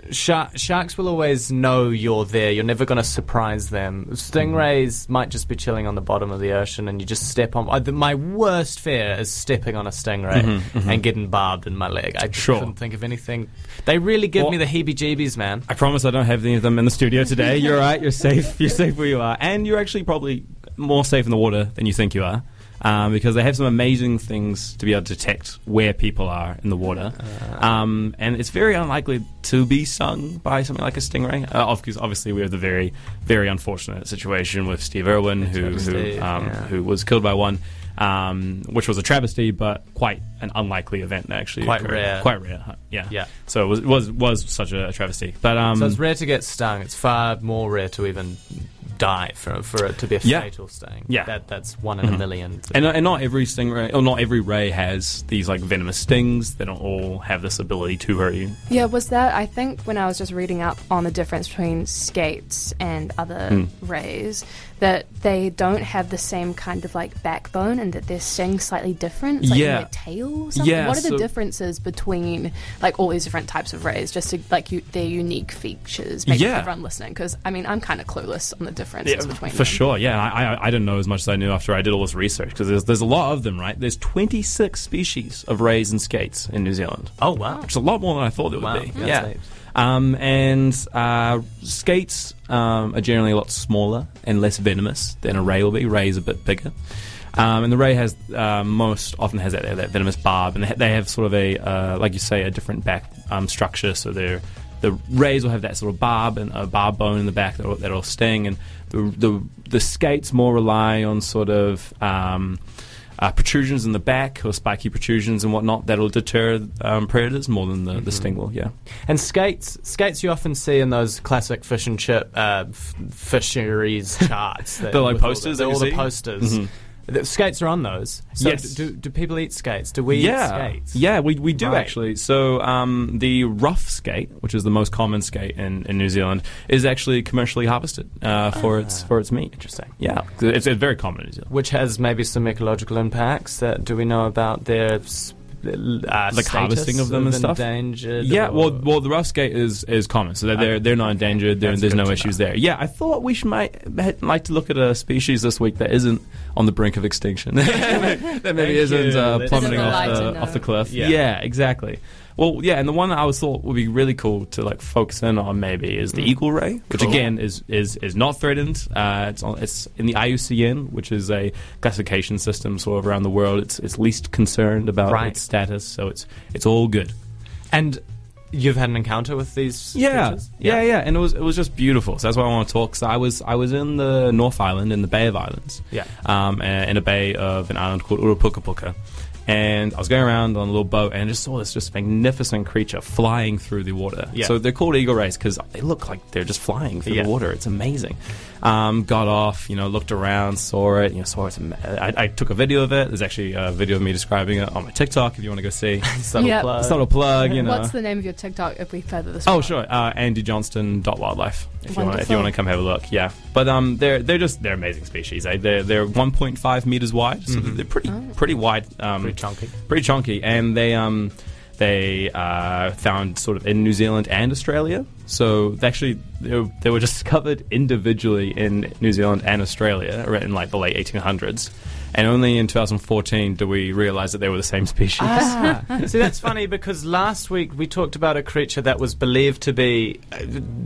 Shark, sharks will always know you're there. You're never going to surprise them. Stingrays might just be chilling on the bottom of the ocean, and you just step on. I, the, my worst fear is stepping on a stingray Mm-hmm, mm-hmm. and getting barbed in my leg. I Sure. couldn't think of anything. They really give Well, me the heebie-jeebies, man. I promise I don't have any of them in the studio today. You're right. You're safe. You're safe where you are, and you're actually probably more safe in the water than you think you are. Um, because they have some amazing things to be able to detect where people are in the water. Uh, um, and it's very unlikely to be stung by something like a stingray. Uh, because obviously we have the very, very unfortunate situation with Steve Irwin, who who, Steve, um, yeah. who was killed by one, um, which was a travesty, but quite an unlikely event actually. Quite occurred. rare. Quite rare, huh? yeah. Yeah. So it was was, was such a travesty. But um, So it's rare to get stung. It's far more rare to even die for for it to be a Yeah. fatal sting. Yeah. that that's one in Mhm. a million. And, and not every stingray, or not every ray has these like venomous stings. They don't all have this ability to hurt you. Yeah, was that, I think when I was just reading up on the difference between skates and other Mm. rays, that they don't have the same kind of like backbone and that their sting's slightly different. It's like Yeah. in their tail or something. Yeah, what are the so- differences between like all these different types of rays, just to, like you, their unique features, maybe Yeah. for everyone listening? Because I mean, I'm kind of clueless on the differences between for them. sure. Yeah, I, I I didn't know as much as I knew after I did all this research because there's there's a lot of them, right? There's twenty-six species of rays and skates in New Zealand. Oh wow, which is a lot more than I thought there would Wow, be. that's yeah. heaps. Um, and uh, skates um, are generally a lot smaller and less venomous than a ray will be. Ray is a bit bigger. Um, and the ray has uh, most often has that, that venomous barb, and they ha- they have sort of a uh, like you say a different back um, structure. So they're the rays will have that sort of barb and a barb bone in the back that'll, that'll sting, and the, the the skates more rely on sort of um, uh, protrusions in the back or spiky protrusions and whatnot that'll deter um, predators more than the, the sting will. Yeah. And skates, skates you often see in those classic fish and chip uh, f- fisheries charts. that- They're like with all posters the, that you all the see? posters. Mhm. The skates are on those. So Yes. do, do people eat skates? Do we yeah. eat skates? Yeah, we, we do Right. actually. So um, the rough skate, which is the most common skate in, in New Zealand, is actually commercially harvested uh, for its for its meat. Interesting. Yeah, it's, it's very common in New Zealand. Which has maybe some ecological impacts. That do we know about their s- uh, Like harvesting of them and stuff. Endangered. Yeah, or- well, well, the rough skate is, is common, so they're they're, they're not endangered. They're, That's there's good no to issues know. there. Yeah, I thought we should might like to look at a species this week that isn't on the brink of extinction. that maybe isn't you. uh, Let's plummeting go. off Lighter the, off the note. cliff. Yeah. Yeah. exactly. Well, yeah, and the one that I was thought would be really cool to like focus in on maybe is the eagle ray, which Cool. again is is is not threatened. Uh, it's on, it's in the I U C N, which is a classification system sort of around the world. It's it's least concerned about Right. its status, so it's it's all good. And you've had an encounter with these Yeah, creatures? yeah, yeah, and it was it was just beautiful. So that's why I want to talk. So I was I was in the North Island in the Bay of Islands, Yeah. um, a- in a bay of an island called Urupukapuka, and I was going around on a little boat and just saw this just magnificent creature flying through the water. Yeah. So they're called eagle rays because they look like they're just flying through Yeah. the water. It's amazing. Um, got off, you know, looked around, saw it, you know, saw it. I, I took a video of it. There's actually a video of me describing it on my TikTok if you want to go see. Subtle Yeah. plug. Subtle plug, you know. What's the name of your TikTok if we further this? Oh on? sure, uh, Andy Johnston dot wildlife. If you want, if Wonderful. you want to come have a look, yeah. But um, they're they're just they're amazing species. Eh? They're they're one point five meters wide, so they're pretty pretty wide, um, Pretty chunky. pretty chunky, and they um they uh, found sort of in New Zealand and Australia. So they actually they were, they were discovered individually in New Zealand and Australia in like the late eighteen hundreds. And only in two thousand fourteen do we realize that they were the same species. Ah. See, that's funny because last week we talked about a creature that was believed to be uh,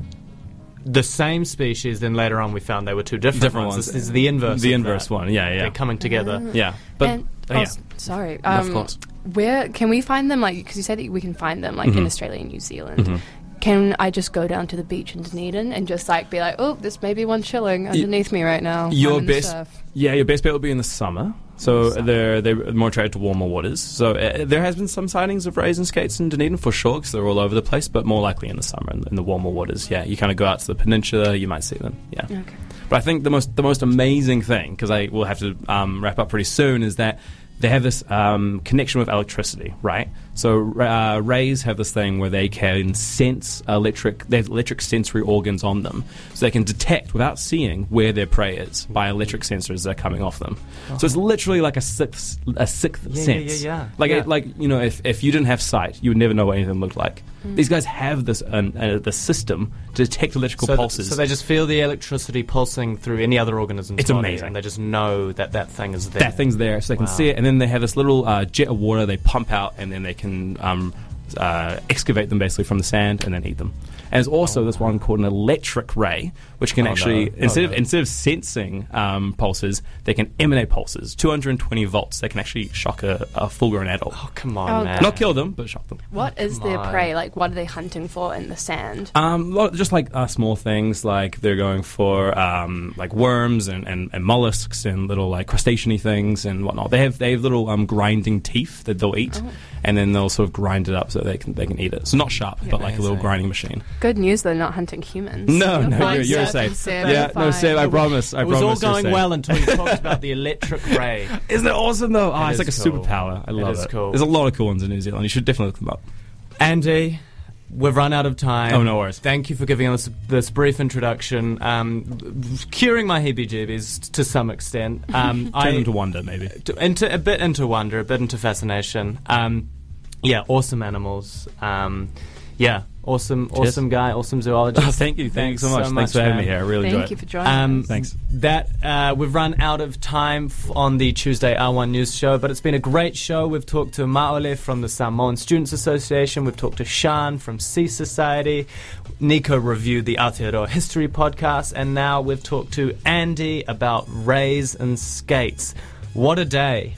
the same species. Then later on we found they were two different, Different ones. ones. This is the inverse. The of inverse that. one, yeah, yeah. They're coming together. Yeah, but And- uh, oh, yeah. s- sorry. Of Um, course. Where can we find them? Like, because you said that we can find them like in Mhm. Australia and New Zealand. Mhm. Can I just go down to the beach in Dunedin and just like be like, oh, this may be one chilling underneath me right now. Your I'm in the best, surf. yeah, your best bet would be in the summer. So they're they're more attracted to warmer waters. So uh, there has been some sightings of rays and skates in Dunedin for sure, because they're all over the place. But more likely in the summer, in, in the warmer waters. Yeah, you kind of go out to the peninsula, you might see them. Yeah. Okay. But I think the most the most amazing thing, because I will have to um, wrap up pretty soon, is that they have this um, connection with electricity, right? So uh, rays have this thing where they can sense electric, they have electric sensory organs on them, so they can detect without seeing where their prey is by electric sensors that are coming off them. So it's literally like a sixth, a sixth Yeah, yeah, sense. yeah, yeah. Like Yeah. It, like you know, if if you didn't have sight, you would never know what anything looked like. Mm. These guys have this uh, uh, the system to detect electrical so pulses. Th- so they just feel the electricity pulsing through any other organism's It's body, amazing. and they just know that that thing is there. That thing's there, so they can Wow. see it. And then they have this little uh, jet of water they pump out, and then they can um, uh, excavate them basically from the sand and then eat them. And there's also oh. this one called an electric ray, which can Oh, actually no. instead Oh, of no. instead of sensing um, pulses, they can emanate pulses, two hundred twenty volts. They can actually shock a, a full-grown adult. Oh, come on, Oh, man. Not kill them, but shock them. What is Come their on. prey? Like, what are they hunting for in the sand? Um, lo- just like uh, small things, like they're going for um, like worms and, and, and mollusks and little like crustacean-y things and whatnot. They have they have little um, grinding teeth that they'll eat, Oh. and then they'll sort of grind it up so they can they can eat it. So not sharp, but like a little Amazing. grinding machine. Good news, they're not hunting humans. No, You're no, fine, you're, you're Seb. safe. Seb, yeah, you're no, fine. Seb, I promise. I It was all promise you're going safe. well until you talked about the electric ray. Isn't it awesome though? Oh, It it's like a is cool. superpower. I love is it. cool. There's a lot of cool ones in New Zealand. You should definitely look them up. Andy, we've run out of time. Oh, no worries. Thank you for giving us this brief introduction, um, curing my heebie-jeebies to some extent. Um, Turn I, them to wonder, maybe. to, into, a bit into wonder, a bit into fascination. Um, yeah, awesome animals. Um, yeah, awesome, Cheers. awesome guy, awesome zoologist. Oh, thank you. Thanks so much. Thanks for having me here. I really enjoyed Thank you it. for joining Um, us. Thanks. That uh, we've run out of time f- on the Tuesday R one News show, but it's been a great show. We've talked to Maole from the Samoan Students Association. We've talked to Sean from Sea Society. Nico reviewed the Aotearoa History podcast, and now we've talked to Andy about rays and skates. What a day!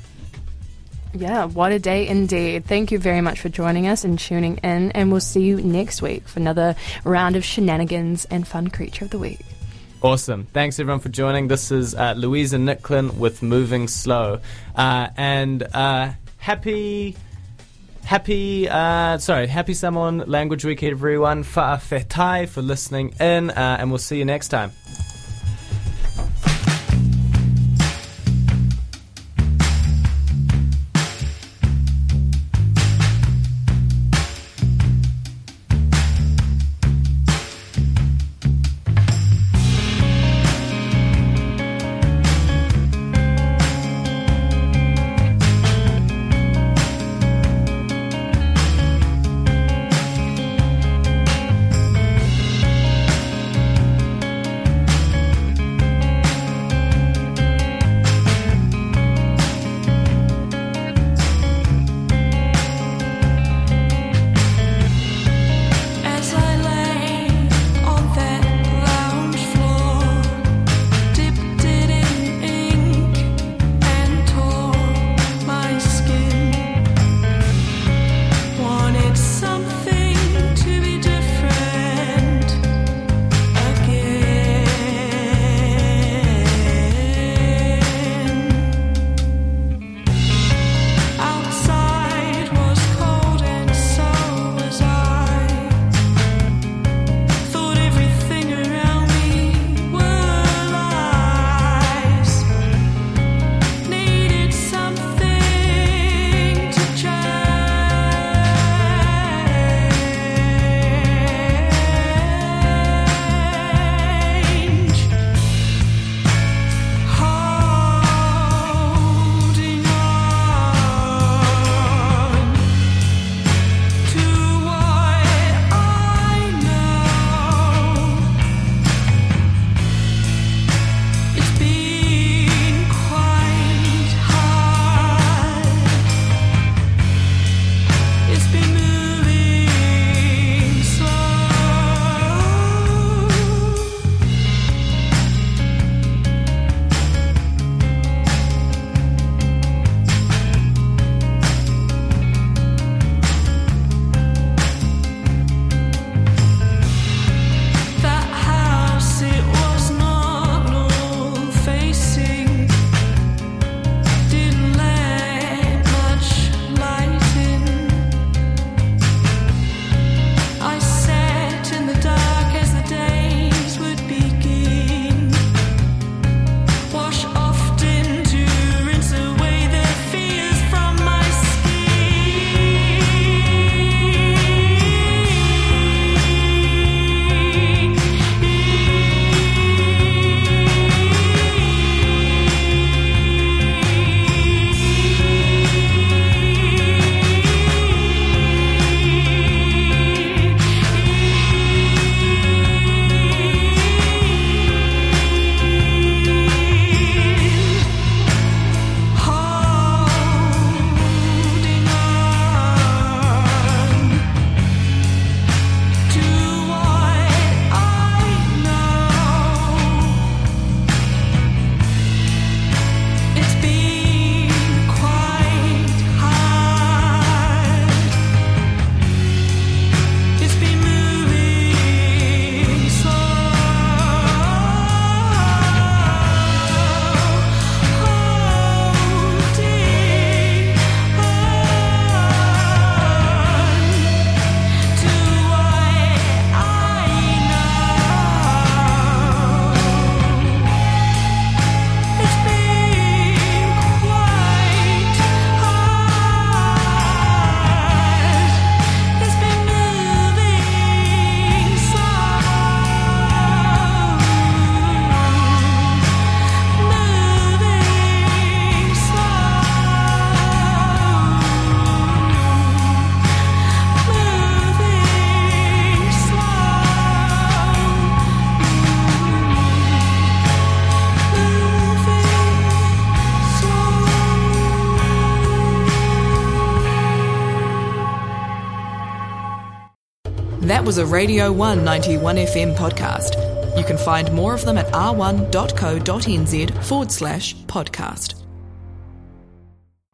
Yeah, what a day indeed. Thank you very much for joining us and tuning in, and we'll see you next week for another round of shenanigans and fun creature of the week. Awesome. Thanks everyone for joining. This is uh, Louisa Nicklin with Moving Slow. Uh, and uh, happy, happy, uh, sorry, happy Samoan Language Week, everyone. Fa'afetai for listening in, uh, and we'll see you next time. That was a Radio one ninety-one F M podcast. You can find more of them at r one dot co dot n z forward slash podcast.